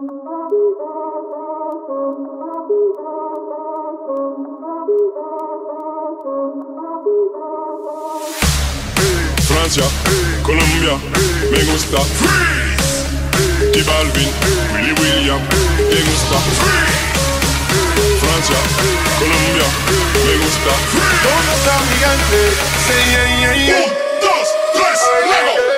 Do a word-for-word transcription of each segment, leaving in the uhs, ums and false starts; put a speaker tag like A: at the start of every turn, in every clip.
A: Francia, Colombia, me gusta. J Balvin, Willy William, me gusta. Francia, Colombia, me gusta.
B: ¿Dónde está mi gigante? Sí, yeah, yeah, yeah.
A: Un, dos, tres, luego.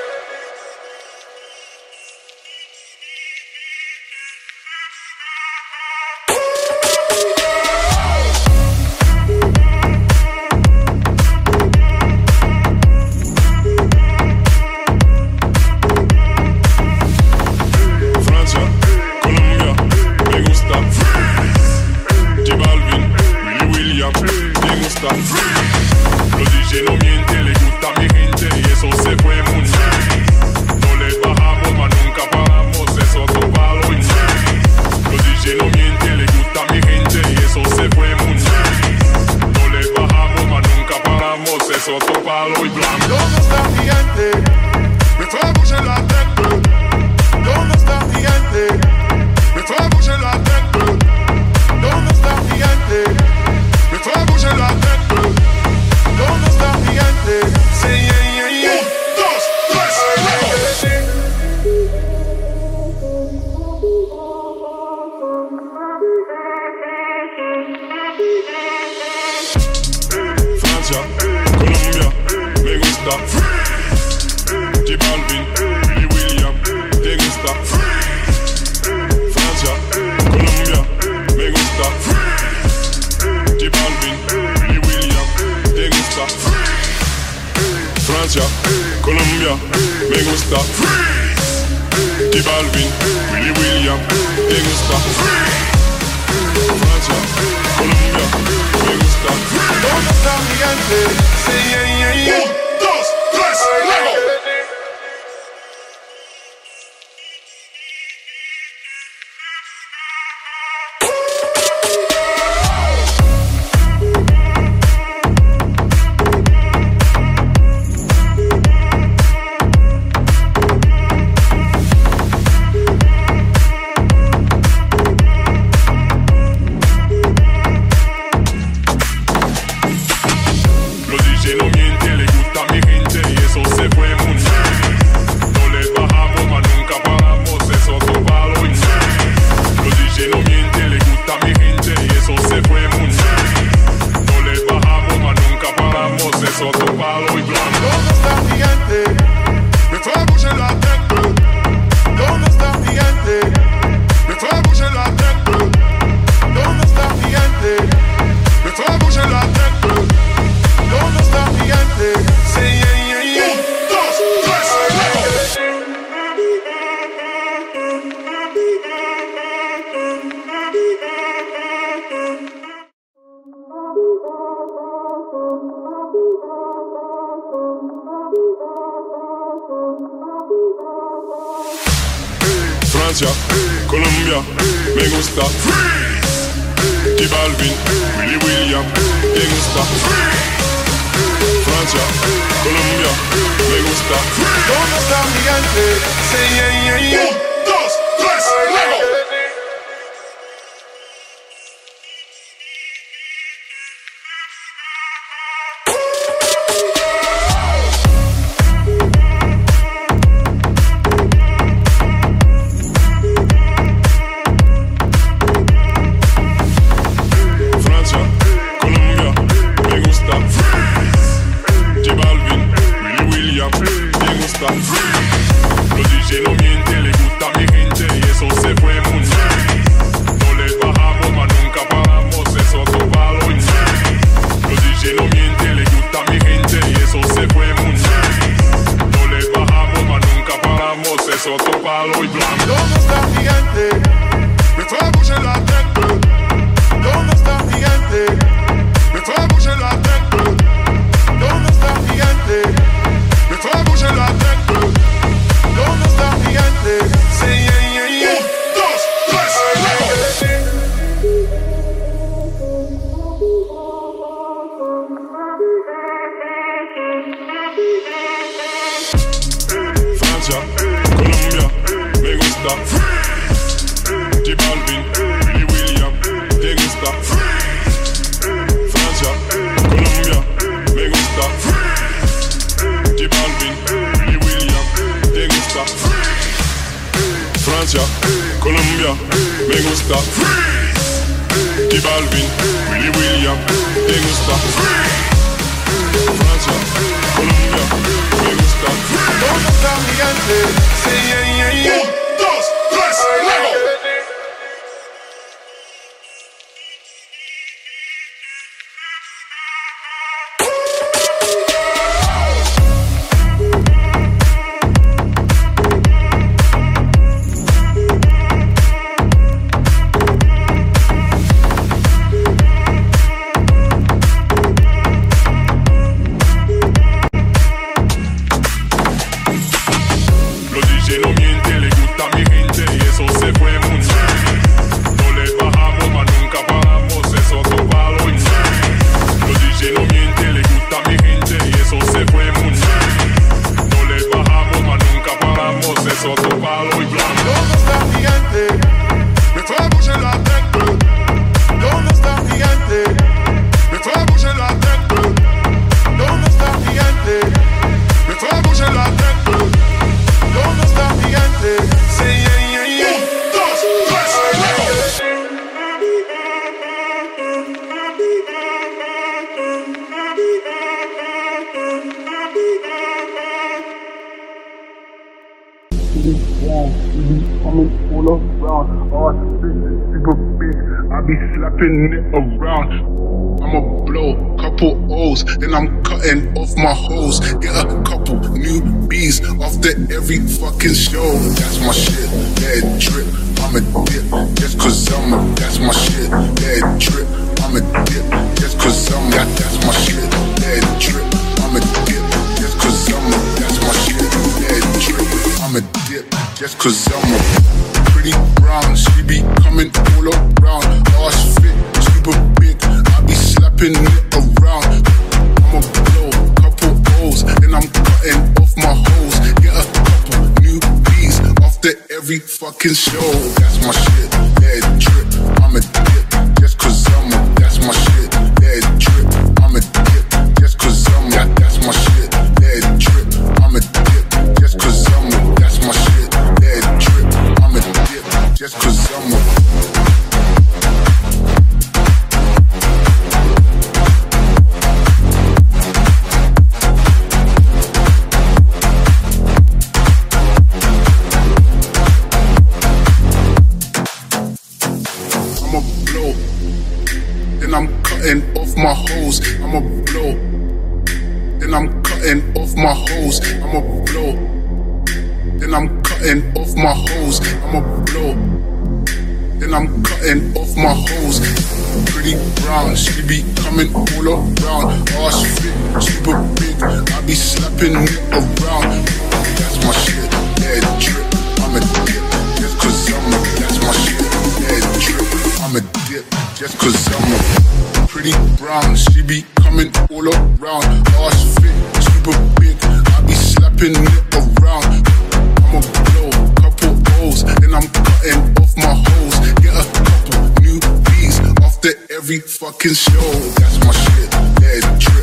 C: Los D J no mienten, le gusta a mi gente y eso se fue muy nice. No le bajamos, mas nunca paramos, eso es palo y nice. Los D J no mienten, le gusta a mi gente y eso se fue muy nice. No le bajamos, mas nunca paramos, eso es palo y blanco.
B: ¿Dónde está mi gigante? Me fue a bouger la tête. ¿Dónde está mi gigante? Me fue a bouger la tête. ¿Dónde está mi gigante? Me fue a bouger la tête. ¿Dónde está mi gigante? Sí, yeah, yeah, yeah.
A: Un, dos, tres, luego. Francia, Colombia, me gusta. J Balvin, Willy William, te gusta. Francia, Colombia, me gusta. J Balvin, Willy William, te gusta. Francia, Colombia, me gusta. J Balvin, Willy William, te gusta. Francia, Colombia, me gusta.
B: ¿Dónde está mi gigante? Sí, yeah, yeah, yeah.
A: Un, dos, tres, luego.
C: No miente, le gusta a mi gente y eso se fue muy nice. No le bajamos, mas nunca paramos, eso es palo y nice. Los D J no miente, le gusta a mi gente y eso se fue muy nice. No le bajamos, mas nunca paramos, eso es palo y blanco.
B: ¿Dónde está mi gigante? Me fue a bouger la tête. ¿Dónde está mi gigante? Me fue a bouger la tête. ¿Dónde está mi gigante? Me fue a bouger la tête. ¿Dónde está mi gigante? Sí, yeah, yeah, yeah.
A: Un, dos, tres, luego. Francia, Colombia, me gusta. J Balvin, Willy William, te gusta. Francia, Colombia, me gusta.
B: ¿Dónde está mi gigante? Sí, yeah, yeah, yeah.
A: Un, dos, tres, luego. Francia, Colombia, me gusta. J Balvin, Willy William, te gusta. Los D J no mienten, le gusta a mi gente y eso se fue muy nice. No le bajamos, mas nunca paramos, eso es palo y nice. Los D J no mienten, le gusta a mi gente y eso se fue muy nice. No le bajamos, mas nunca paramos, eso es palo y blanco.
B: ¿Dónde está mi gigante? Me fue a bouger la tête. ¿Dónde está mi gigante? Me fue a bouger la tête. ¿Dónde está mi gigante? Me fue a bouger la tête. ¿Dónde está mi gigante? Sí, yeah, yeah, yeah.
A: Un, dos, tres, luego. Francia, Colombia, me gusta. J Balvin, Willy William, te gusta Freeze. Francia, Colombia, me gusta Freeze. J Balvin, Willy William, te gusta Freeze. Francia, Colombia, me gusta Freeze. J Balvin, Willy William, te gusta Freeze. Francia, Colombia, me gusta Freeze.
B: ¿Dónde está mi gente? Sí, yeah, yeah, yeah.
A: Un, dos, tres, luego.
D: Slapping it around. I'ma blow couple O's, then I'm cutting off my hose. Get a couple new B's after every fucking show. That's my shit, let it drip. I'm a dip, just cause I'm a, that's my shit, let it drip. I'm a dip, just cause I'm a, that's my shit, let it drip. I'm a dip, just cause I'm a, that's my shit, let it drip. I'm a dip, just cause I'm a pretty brown. She be coming all around. Ass fit, super big. I be slapping it around. I'ma blow couple O's, then I'm cutting off my hose. Get a couple new B's after every fucking show. That's my shit, let it drip. I'm a dip, just cause I'm a, that's my shit, let it drip. I'm a dip, just cause I'm a, that's my shit, let it drip. I'm a dip, just cause I'm a, that's my shit, let it drip. I'm a dip, just cause I'm a. Off my hose, I'ma blow. Then I'm cutting off my hose, I'ma blow. Then I'm cutting off my hose, I'ma blow. Then I'm cutting off my hose. Pretty brown, she be coming all around. Ass fit, super big, I be slapping it around. That's my shit, let it drip. I'm a dip, just cause I'm a, that's my shit, let it drip. I'm a dip, just cause I'm a. Pretty brown, she be coming all around. Ass fit, super big, I be slapping it around. I'ma blow couple O's, then I'm cutting off my hose. Get a couple new B's after every fucking show. That's my shit, let it drip.